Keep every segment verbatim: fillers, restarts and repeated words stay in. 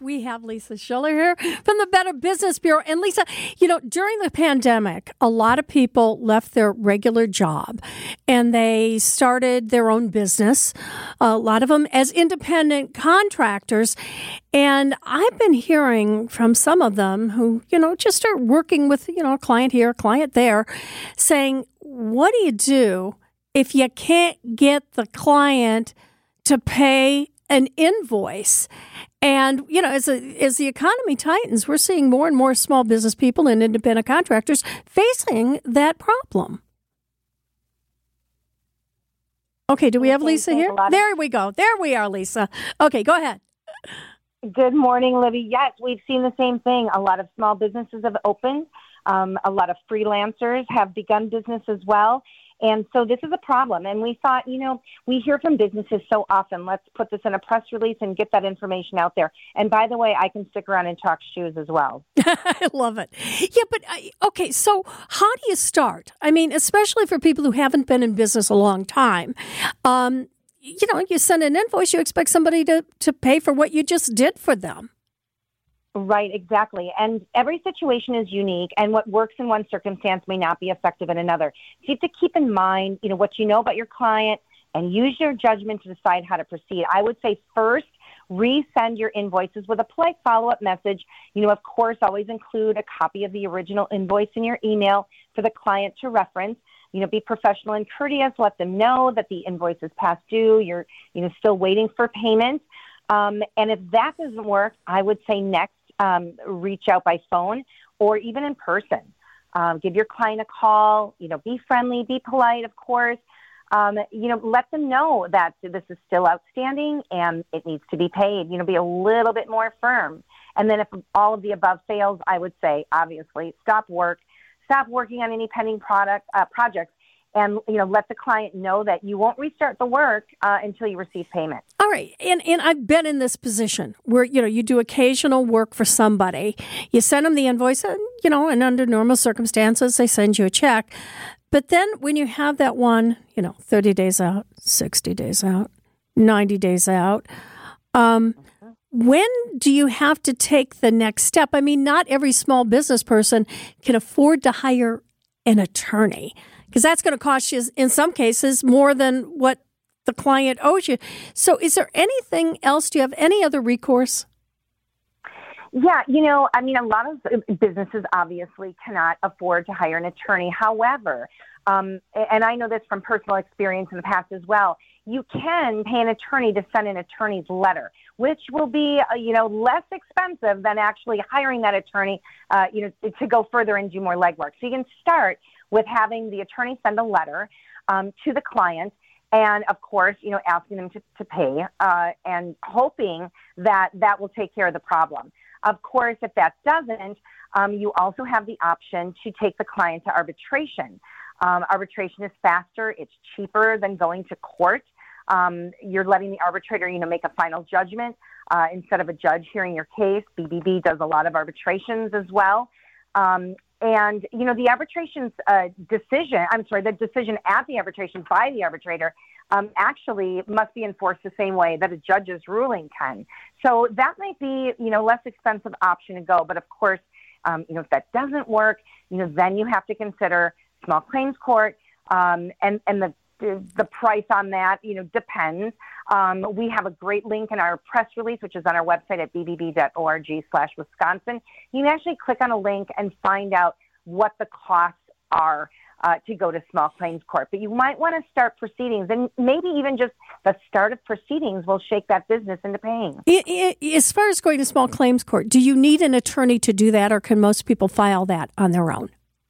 We have Lisa Schiller here from the Better Business Bureau. And Lisa, you know, during the pandemic, a lot of people left their regular job and they started their own business, a lot of them as independent contractors. And I've been hearing from some of them who, you know, just are working with, you know, a client here, a client there, saying, what do you do if you can't get the client to pay an invoice? And, you know, as, a, as the economy tightens, we're seeing more and more small business people and independent contractors facing that problem. Okay, do we have Lisa here? There we go. There we are, Lisa. Okay, go ahead. Good morning, Libby. Yes, we've seen the same thing. A lot of small businesses have opened. Um, a lot of freelancers have begun business as well. And so this is a problem. And we thought, you know, we hear from businesses so often. Let's put this in a press release and get that information out there. And by the way, I can stick around and talk shoes as well. I love it. Yeah, but okay, so how do you start? I mean, especially for people who haven't been in business a long time. Um, you know, you send an invoice, you expect somebody to, to pay for what you just did for them. Right, exactly. And every situation is unique, and what works in one circumstance may not be effective in another. So you have to keep in mind, you know, what you know about your client and use your judgment to decide how to proceed. I would say first, resend your invoices with a polite follow-up message. You know, of course, always include a copy of the original invoice in your email for the client to reference. You know, be professional and courteous. Let them know that the invoice is past due. You're, you know, still waiting for payment. Um, and if that doesn't work, I would say next, Um, reach out by phone or even in person. Um, give your client a call, you know, be friendly, be polite, of course. Um, you know, let them know that this is still outstanding and it needs to be paid. You know, be a little bit more firm. And then if all of the above fails, I would say, obviously, stop work, stop working on any pending product uh, projects. And, you know, let the client know that you won't restart the work uh, until you receive payment. All right. And and I've been in this position where, you know, you do occasional work for somebody. You send them the invoice, and, you know, and under normal circumstances, they send you a check. But then when you have that one, you know, thirty days out, sixty days out, ninety days out, um, when do you have to take the next step? I mean, not every small business person can afford to hire an attorney, because that's going to cost you, in some cases, more than what the client owes you. So is there anything else? Do you have any other recourse? Yeah, you know, I mean, a lot of businesses obviously cannot afford to hire an attorney. However, um, and I know this from personal experience in the past as well, you can pay an attorney to send an attorney's letter, which will be, uh, you know, less expensive than actually hiring that attorney, uh, you know, to go further and do more legwork. So you can start with having the attorney send a letter um, to the client and, of course, you know, asking them to, to pay uh, and hoping that that will take care of the problem. Of course, if that doesn't, um, you also have the option to take the client to arbitration. Um, arbitration is faster. It's cheaper than going to court. Um, you're letting the arbitrator, you know, make a final judgment uh, instead of a judge hearing your case. B B B does a lot of arbitrations as well. Um, and, you know, the arbitration's uh, decision, I'm sorry, the decision at the arbitration by the arbitrator um, actually must be enforced the same way that a judge's ruling can. So that might be, you know, less expensive option to go. But of course, um, you know, if that doesn't work, you know, then you have to consider small claims court, um, and, and the the price on that, you know, depends. Um, we have a great link in our press release, which is on our website at b b b dot org slash Wisconsin. You can actually click on a link and find out what the costs are uh, to go to small claims court. But you might want to start proceedings, and maybe even just the start of proceedings will shake that business into paying. It, it, as far as going to small claims court, do you need an attorney to do that, or can most people file that on their own?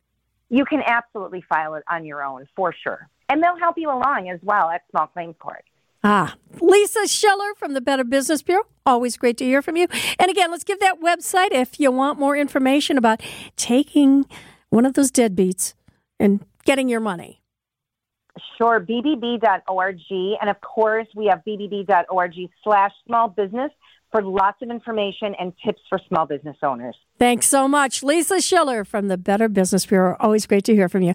You can absolutely file it on your own, for sure. And they'll help you along as well at small claims court. Ah, Lisa Schiller from the Better Business Bureau. Always great to hear from you. And again, let's give that website if you want more information about taking one of those deadbeats and getting your money. Sure, b b b dot org. And of course, we have b b b dot org slash small business for lots of information and tips for small business owners. Thanks so much. Lisa Schiller from the Better Business Bureau. Always great to hear from you.